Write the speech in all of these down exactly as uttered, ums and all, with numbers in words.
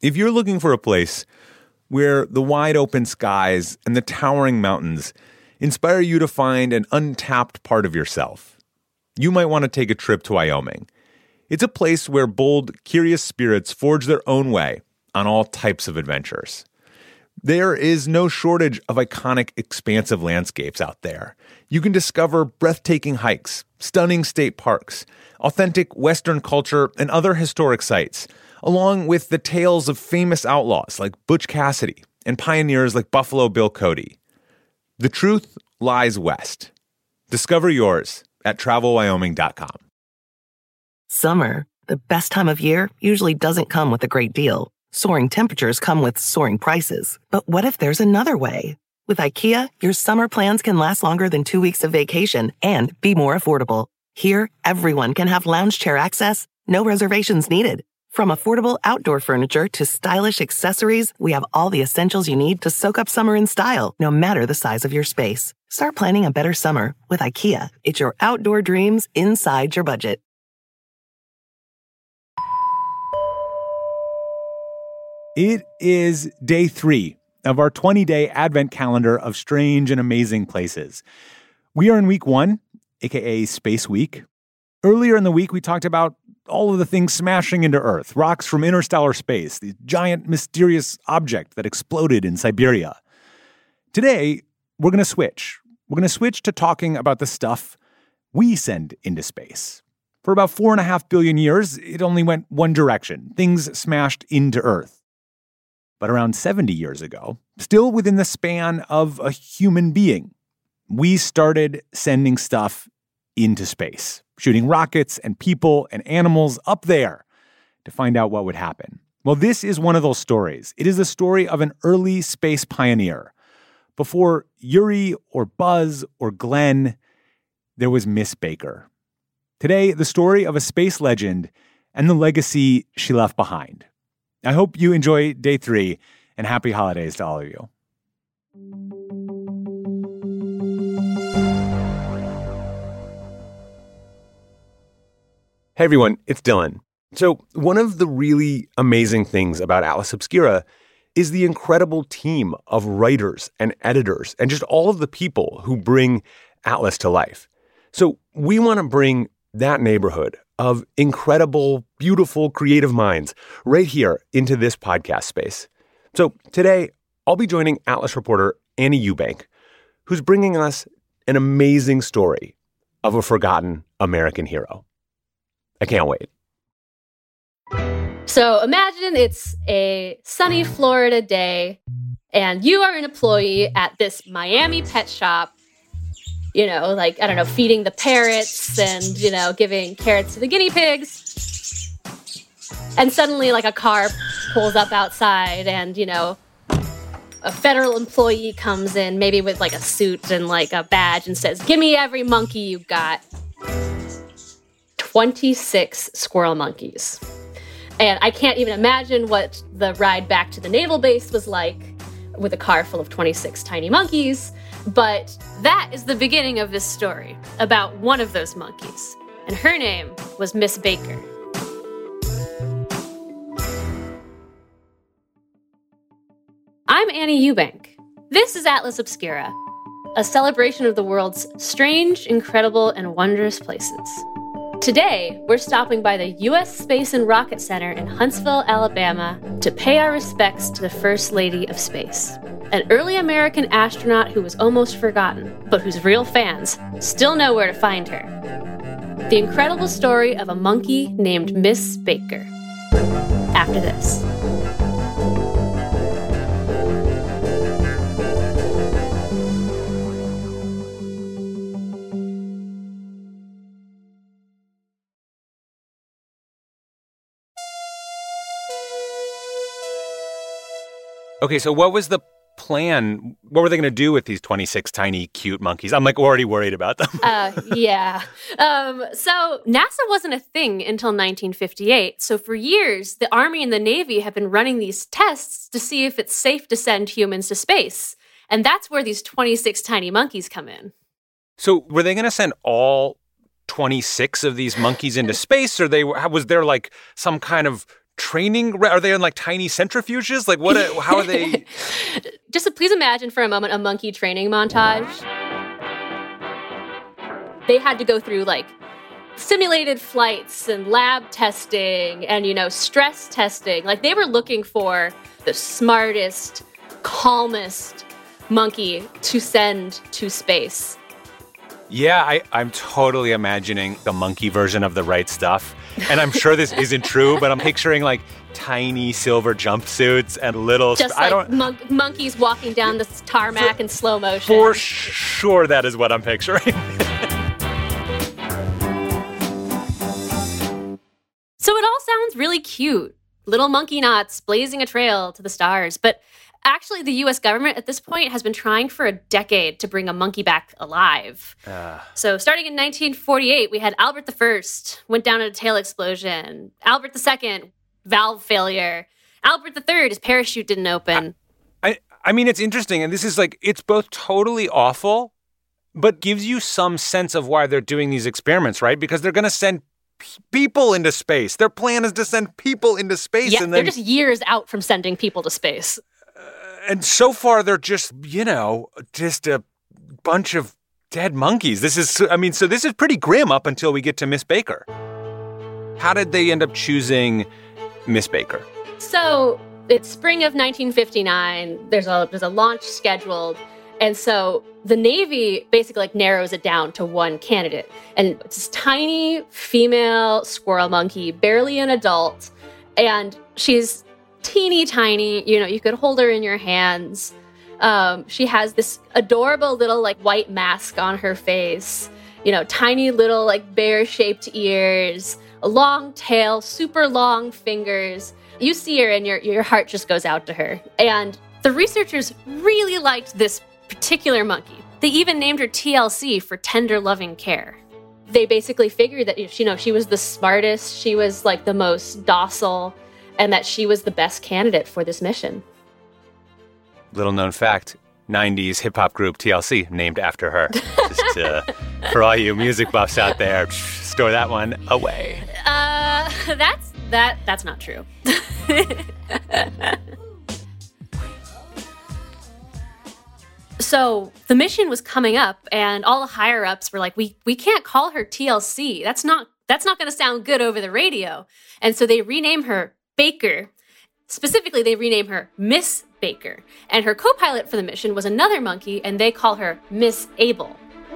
If you're looking for a place where the wide open skies and the towering mountains inspire you to find an untapped part of yourself, you might want to take a trip to Wyoming. It's a place where bold, curious spirits forge their own way on all types of adventures. There is no shortage of iconic, expansive landscapes out there. You can discover breathtaking hikes, stunning state parks, authentic Western culture, and other historic sites, along with the tales of famous outlaws like Butch Cassidy and pioneers like Buffalo Bill Cody. The truth lies west. Discover yours at travel wyoming dot com. Summer, the best time of year, usually doesn't come with a great deal. Soaring temperatures come with soaring prices. But what if there's another way? With IKEA, your summer plans can last longer than two weeks of vacation and be more affordable. Here, everyone can have lounge chair access, no reservations needed. From affordable outdoor furniture to stylish accessories, we have all the essentials you need to soak up summer in style, no matter the size of your space. Start planning a better summer with IKEA. It's your outdoor dreams inside your budget. It is day three of our twenty-day Advent calendar of strange and amazing places. We are in week one, aka Space Week. Earlier in the week, we talked about all of the things smashing into Earth, rocks from interstellar space, the giant mysterious object that exploded in Siberia. Today, we're going to switch. We're going to switch to talking about the stuff we send into space. For about four and a half billion years, it only went one direction. Things smashed into Earth. But around seventy years ago, still within the span of a human being, we started sending stuff into space, shooting rockets and people and animals up there to find out what would happen. Well, this is one of those stories. It is the story of an early space pioneer. Before Yuri or Buzz or Glenn, there was Miss Baker. Today, the story of a space legend and the legacy she left behind. I hope you enjoy day three, and happy holidays to all of you. Hey everyone, it's Dylan. So one of the really amazing things about Atlas Obscura is the incredible team of writers and editors and just all of the people who bring Atlas to life. So we want to bring that neighborhood of incredible, beautiful, creative minds right here into this podcast space. So today, I'll be joining Atlas reporter Annie Eubank, who's bringing us an amazing story of a forgotten American hero. I can't wait. So imagine it's a sunny Florida day, and you are an employee at this Miami pet shop, you know, like, I don't know, feeding the parrots and, you know, giving carrots to the guinea pigs. And suddenly, like, a car pulls up outside and, you know, a federal employee comes in, maybe with, like, a suit and, like, a badge and says, "Give me every monkey you got." twenty-six squirrel monkeys. And I can't even imagine what the ride back to the naval base was like with a car full of twenty-six tiny monkeys. But that is the beginning of this story about one of those monkeys. And her name was Miss Baker. I'm Annie Eubank. This is Atlas Obscura, a celebration of the world's strange, incredible, and wondrous places. Today, we're stopping by the U S Space and Rocket Center in Huntsville, Alabama, to pay our respects to the First Lady of Space, an early American astronaut who was almost forgotten, but whose real fans still know where to find her. The incredible story of a monkey named Miss Baker. After this. Okay, so what was the plan? What were they going to do with these twenty-six tiny, cute monkeys? I'm like already worried about them. uh, yeah. Um, so NASA wasn't a thing until nineteen fifty-eight. So for years, the Army and the Navy have been running these tests to see if it's safe to send humans to space. And that's where these twenty-six tiny monkeys come in. So were they going to send all twenty-six of these monkeys into space? Or they was there like some kind of training? Are they in like tiny centrifuges? Like what? How are they? Just please imagine for a moment a monkey training montage. They had to go through like simulated flights and lab testing and, you know, stress testing. Like they were looking for the smartest, calmest monkey to send to space. Yeah, I, I'm totally imagining the monkey version of The Right Stuff. And I'm sure this isn't true, but I'm picturing like tiny silver jumpsuits and little... Just sp- like I don't, mon- monkeys walking down the tarmac for, in slow motion. For sure that is what I'm picturing. So it all sounds really cute. Little monkey knots blazing a trail to the stars. But actually, the U S government at this point has been trying for a decade to bring a monkey back alive. Uh. So starting in nineteen forty-eight, we had Albert the First, went down in a tail explosion. Albert the Second, valve failure. Albert the Third, his parachute didn't open. I, I, I mean, it's interesting. And this is like, it's both totally awful, but gives you some sense of why they're doing these experiments, right? Because they're going to send people into space. Their plan is to send people into space. Yeah, and they're then, just years out from sending people to space. Uh, and so far, they're just, you know, just a bunch of dead monkeys. This is, I mean, so this is pretty grim up until we get to Miss Baker. How did they end up choosing Miss Baker? So it's spring of nineteen fifty-nine. There's a there's a launch scheduled. And so the Navy basically like narrows it down to one candidate. And it's this tiny female squirrel monkey, barely an adult. And she's teeny tiny. You know, you could hold her in your hands. Um, she has this adorable little like white mask on her face. You know, tiny little like bear-shaped ears, a long tail, super long fingers. You see her and your, your heart just goes out to her. And the researchers really liked this particular monkey. They even named her T L C for tender loving care. They basically figured that, you know, she was the smartest, she was like the most docile, and that she was the best candidate for this mission. Little known fact, nineties hip hop group T L C named after her. Just uh, for all you music buffs out there, store that one away. Uh, that's that that's not true. So the mission was coming up, and all the higher-ups were like, we we can't call her T L C. That's not that's not going to sound good over the radio. And so they rename her Baker. Specifically, they rename her Miss Baker. And her co-pilot for the mission was another monkey, and they call her Miss Able.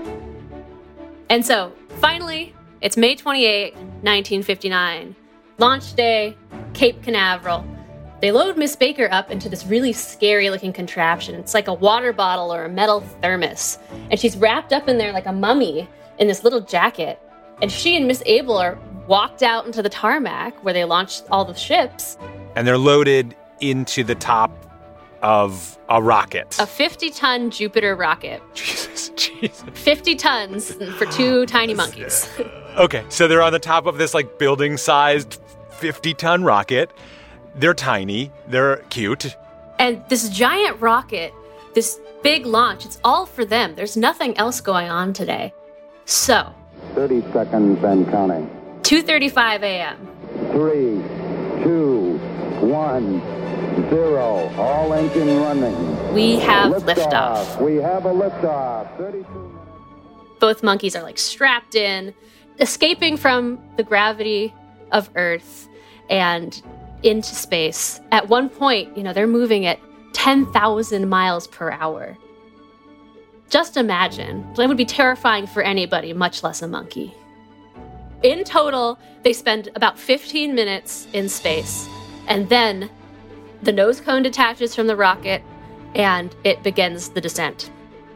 And so, finally, it's May twenty-eighth, nineteen fifty-nine. Launch day, Cape Canaveral. They load Miss Baker up into this really scary-looking contraption. It's like a water bottle or a metal thermos. And she's wrapped up in there like a mummy in this little jacket. And she and Miss Able are walked out into the tarmac where they launched all the ships. And they're loaded into the top of a rocket. A fifty-ton Jupiter rocket. Jesus, Jesus. fifty tons for two tiny monkeys. Okay, so they're on the top of this like building-sized fifty-ton rocket. They're tiny. They're cute. And this giant rocket, this big launch, it's all for them. There's nothing else going on today. So. thirty seconds and counting. two thirty-five a.m. Three, two, one, zero. All engine running. We have liftoff. liftoff. We have a liftoff. thirty-two. Both monkeys are like strapped in, escaping from the gravity of Earth and into space. At one point, you know, they're moving at ten thousand miles per hour. Just imagine. That would be terrifying for anybody, much less a monkey. In total, they spend about fifteen minutes in space, and then the nose cone detaches from the rocket, and it begins the descent.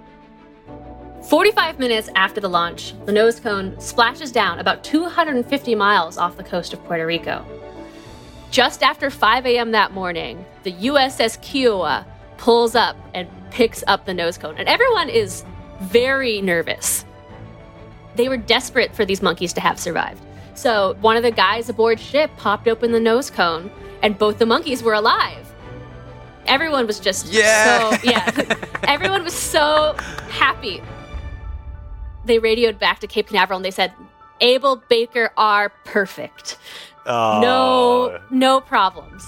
forty-five minutes after the launch, the nose cone splashes down about two hundred fifty miles off the coast of Puerto Rico. Just after five a.m. that morning, the U S S Kiowa pulls up and picks up the nose cone. And everyone is very nervous. They were desperate for these monkeys to have survived. So one of the guys aboard ship popped open the nose cone, and both the monkeys were alive. Everyone was just yeah. so, yeah. Everyone was so happy. They radioed back to Cape Canaveral, and they said, Able, Baker are perfect. Oh. No, no problems.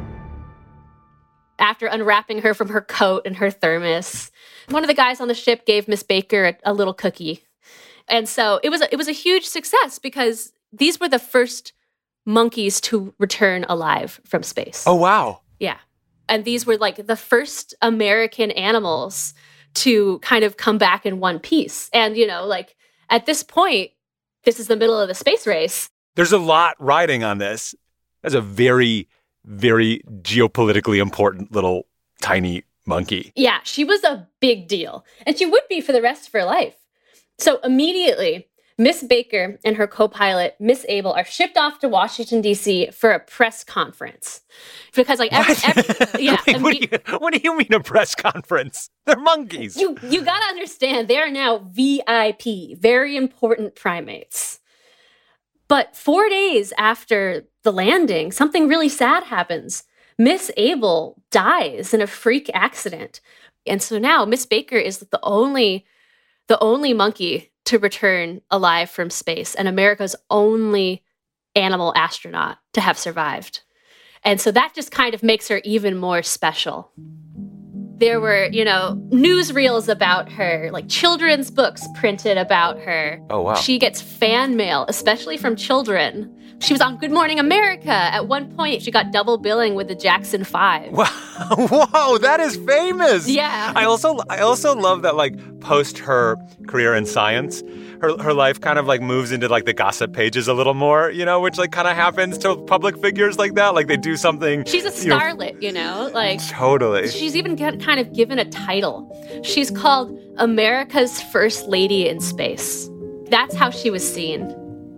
After unwrapping her from her coat and her thermos, one of the guys on the ship gave Miss Baker a, a little cookie. And so it was a, it was a huge success because these were the first monkeys to return alive from space. Oh, wow. Yeah. And these were like the first American animals to kind of come back in one piece. And, you know, like at this point, this is the middle of the space race. There's a lot riding on this. That's a very, very geopolitically important little tiny monkey. Yeah, she was a big deal. And she would be for the rest of her life. So immediately, Miss Baker and her co-pilot, Miss Able, are shipped off to Washington, D C for a press conference. Because, like, every, every, yeah, Wait, what, do you, what do you mean a press conference? They're monkeys. You, you got to understand, they are now V I P, very important primates. But four days after the landing, something really sad happens. Miss Able dies in a freak accident. And so now Miss Baker is the only, the only monkey to return alive from space and America's only animal astronaut to have survived. And so that just kind of makes her even more special. There were, you know, newsreels about her, like children's books printed about her. Oh, wow. She gets fan mail, especially from children. She was on Good Morning America. At one point, she got double billing with the Jackson Five. Wow, whoa, that is famous. Yeah. I also I also love that, like, post her career in science, her her life kind of like moves into like the gossip pages a little more, you know, which like kind of happens to public figures like that. Like they do something. She's a starlet, you know, you know like totally. She's even get, kind of given a title. She's called America's First Lady in Space. That's how she was seen.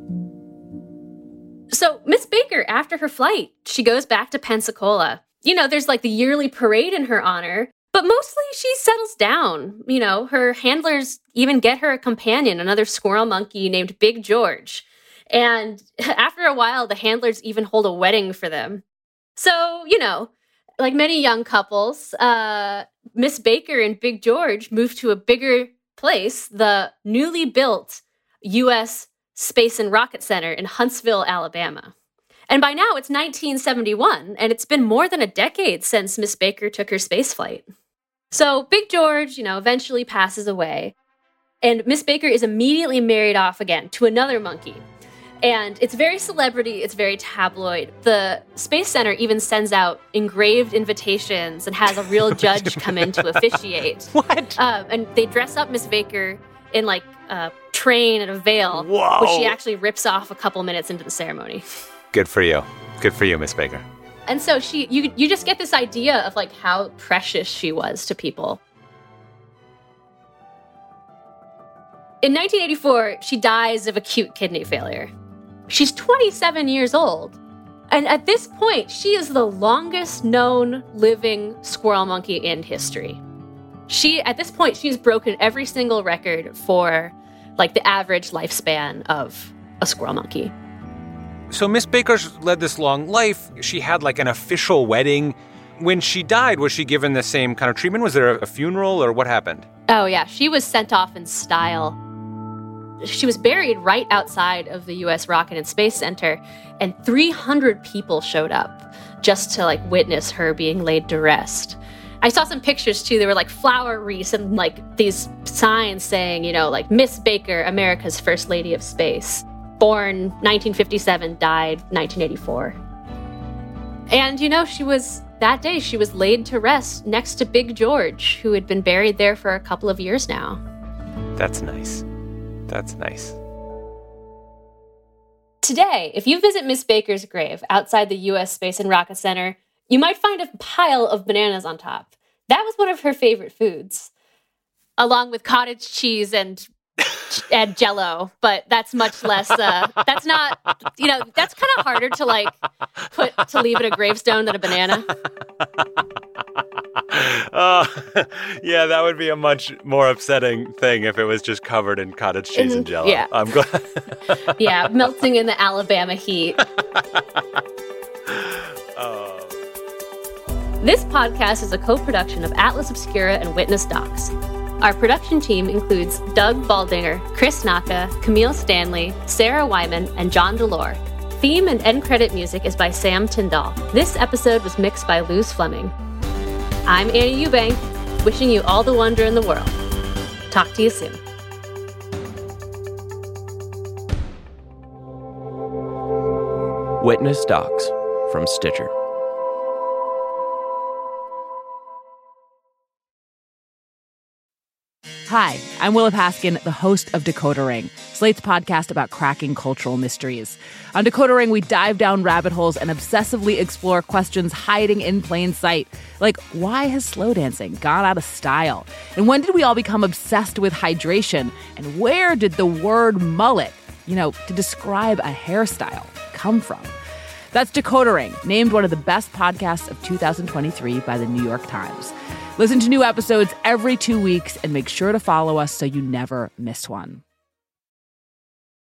So Miss Baker, after her flight, she goes back to Pensacola. You know, there's like the yearly parade in her honor, but mostly she settles down. You know, her handlers even get her a companion, another squirrel monkey named Big George. And after a while, the handlers even hold a wedding for them. So, you know, like many young couples, uh, Miss Baker and Big George moved to a bigger place, the newly built U S Space and Rocket Center in Huntsville, Alabama. And by now it's nineteen seventy-one, and it's been more than a decade since Miss Baker took her space flight. So Big George, you know, eventually passes away, and Miss Baker is immediately married off again to another monkey. And it's very celebrity, it's very tabloid. The Space Center even sends out engraved invitations and has a real judge come in to officiate. What? Um, and they dress up Miss Baker in like a train and a veil, Whoa. which she actually rips off a couple minutes into the ceremony. Good for you. Good for you, Miss Baker. And so she, you, you just get this idea of like how precious she was to people. In nineteen eighty-four, she dies of acute kidney failure. She's twenty-seven years old. And at this point, she is the longest known living squirrel monkey in history. She, at this point, she's broken every single record for like the average lifespan of a squirrel monkey. So Miss Baker's led this long life. She had like an official wedding. When she died, was she given the same kind of treatment? Was there a funeral or what happened? Oh, yeah. She was sent off in style. She was buried right outside of the U S Rocket and Space Center, and three hundred people showed up just to like witness her being laid to rest. I saw some pictures too. There were like flower wreaths and like these signs saying, you know, like Miss Baker, America's First Lady of Space. Born nineteen fifty-seven, died nineteen eighty-four. And, you know, she was, that day, she was laid to rest next to Big George, who had been buried there for a couple of years now. That's nice. That's nice. Today, if you visit Miss Baker's grave outside the U S Space and Rocket Center, you might find a pile of bananas on top. That was one of her favorite foods, along with cottage cheese and and Jell-O, but that's much less, uh, that's not, you know, that's kind of harder to like put, to leave at a gravestone than a banana. Uh, yeah, that would be a much more upsetting thing if it was just covered in cottage cheese and, and Jell-O. Yeah. I'm glad. Yeah, melting in the Alabama heat. Oh. This podcast is a co-production of Atlas Obscura and Witness Docs. Our production team includes Doug Baldinger, Chris Naka, Camille Stanley, Sarah Wyman, and John Delore. theme and end credit music is by Sam Tyndall. This episode was mixed by Luz Fleming. I'm Annie Eubank, wishing you all the wonder in the world. Talk to you soon. Witness Docs from Stitcher. Hi, I'm Willa Paskin, the host of Decoder Ring, Slate's podcast about cracking cultural mysteries. On Decoder Ring, we dive down rabbit holes and obsessively explore questions hiding in plain sight. Like, why has slow dancing gone out of style? And when did we all become obsessed with hydration? And where did the word mullet, you know, to describe a hairstyle, come from? That's Decoder Ring, named one of the best podcasts of two thousand twenty-three by the New York Times. Listen to new episodes every two weeks and make sure to follow us so you never miss one.